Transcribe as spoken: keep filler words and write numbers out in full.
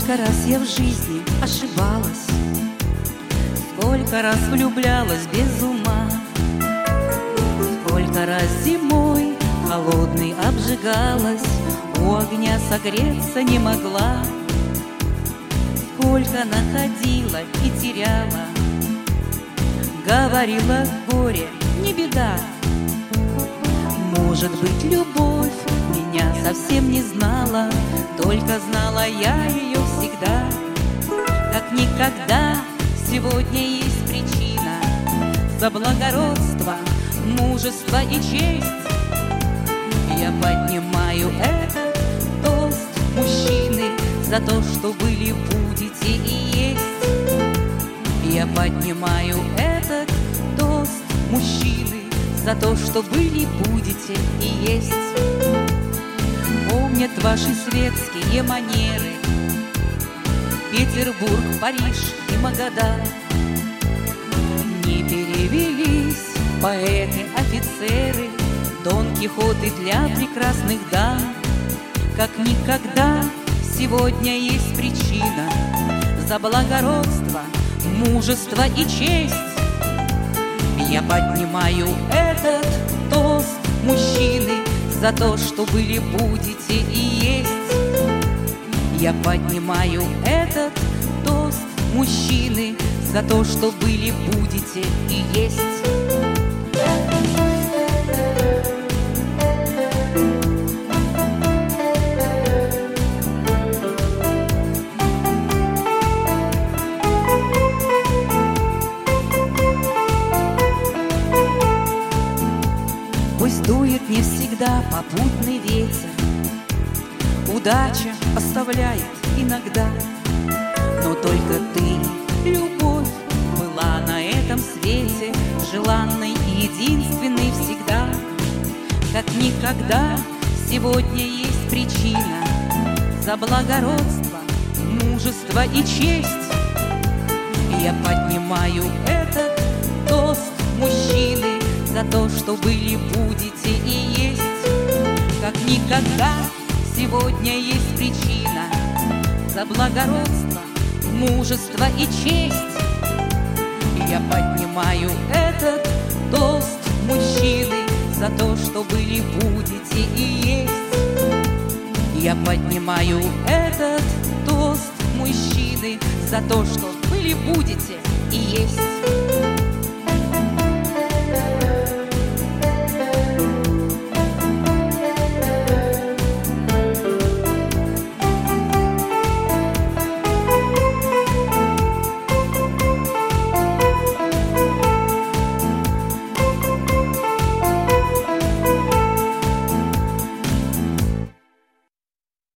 Сколько раз я в жизни ошибалась, сколько раз влюблялась без ума, сколько раз зимой холодной обжигалась, у огня согреться не могла, сколько находила и теряла, говорила: горе, не беда. Может быть, любовь меня совсем не знала, только знала я ее всегда. Как никогда сегодня есть причина за благородство, мужество и честь. Я поднимаю этот тост, мужчины, за то, что были, будете и есть. Я поднимаю этот тост, мужчины, за то, что были, будете и есть. Помнят ваши светские манеры Петербург, Париж и Магадан. Не перевелись поэты, офицеры, Дон Кихоты для прекрасных дам. Как никогда сегодня есть причина за благородство, мужество и честь. Я поднимаю этот тост, мужчины, за то, что были, будете и есть. Я поднимаю этот тост, мужчины, за то, что были, будете и есть. Пусть дует не всегда попутный ветер, удача оставляет иногда, но только ты, любовь, была на этом свете желанной и единственной всегда. Как никогда сегодня есть причина за благородство, мужество и честь. Я поднимаю этот тост, мужчины, за то, что были, будете и есть. Как никогда сегодня есть причина за благородство, мужество и честь. Я поднимаю этот тост, мужчины, за то, что были, будете и есть. Я поднимаю этот тост, мужчины, за то, что были, будете и есть.